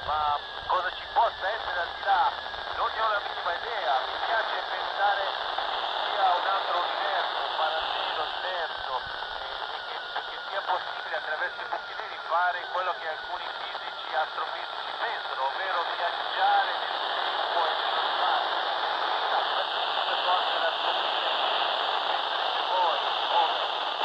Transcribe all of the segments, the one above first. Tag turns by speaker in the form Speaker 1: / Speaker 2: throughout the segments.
Speaker 1: ma cosa ci possa essere al di là non ne ho la minima idea. Mi piace pensare che sia un altro universo, un parallelo diverso, e che sia possibile attraverso i buchi neri fare quello che alcuni fisici, astrofisici pensano, ovvero viaggiare nel tempo e nello spazio. Chissà, queste cose da scoprire, penserete voi, come?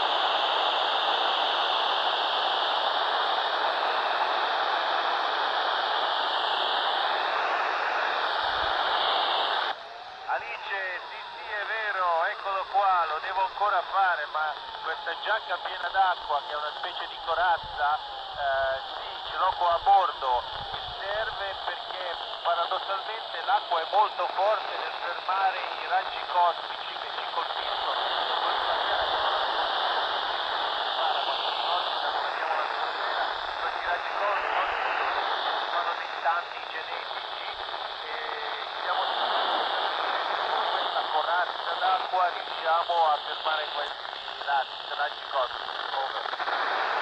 Speaker 1: Alice, sì sì è vero, eccolo qua, lo devo ancora fare, ma questa giacca piena d'acqua che è una specie di corazza, sì, ce l'ho qua a bordo, mi serve perché paradossalmente l'acqua è molto forte nel fermare i raggi cosmici che ci colpiscono. Questa sera che non quando di notte non abbiamo l'atmosfera, questi raggi cosmici fanno dei danni genetici e siamo con questa corazza d'acqua riusciamo a fermare questi raggi cosmici. Over.